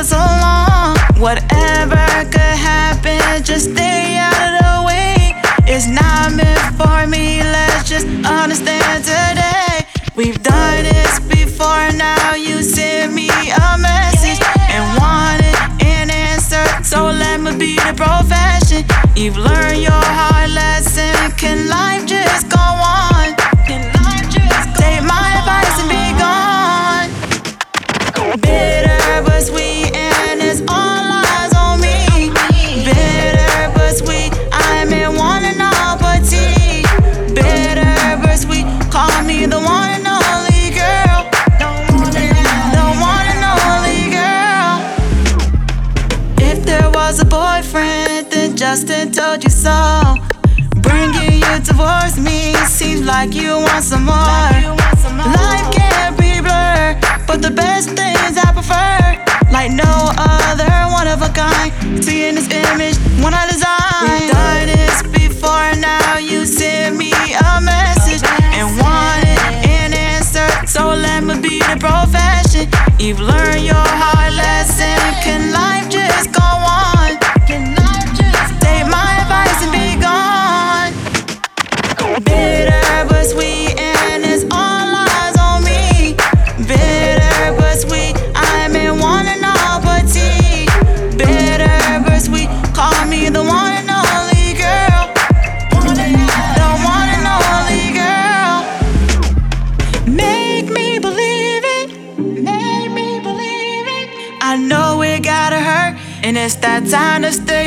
for so long. Whatever could happen, just stay out of the way. It's not meant for me, let's just understand today. We've done this before, now you send me a message and wanted an answer, so let me be the profession. You've learned your hard lesson, can life just go on? Can life just go Take my advice and be gone. Bitter but sweet, and it's all eyes on me. Bitter but sweet, I'm in one and all but tea. Bitter but sweet, call me the one and only girl. The one and only girl. If there was a boyfriend, then Justin told you so. Bringing you towards me seems like you want some more. Life can't be blurred, but the best things I prefer, like no other, one of a kind. Seeing this image, one I design. We've done this before, now you send me a message and wanted an answer, so let me be the profession. You've learned your hard lesson, can life just go on? Can life just Take my advice and be gone. Bitter but sweet, and it's all eyes on me. Bitter but sweet, I'm in one and all but tea. Bitter but sweet, call me the one and only girl. The one and only girl. Make me believe it. Make me believe it. I know it gotta hurt, and it's that time to stay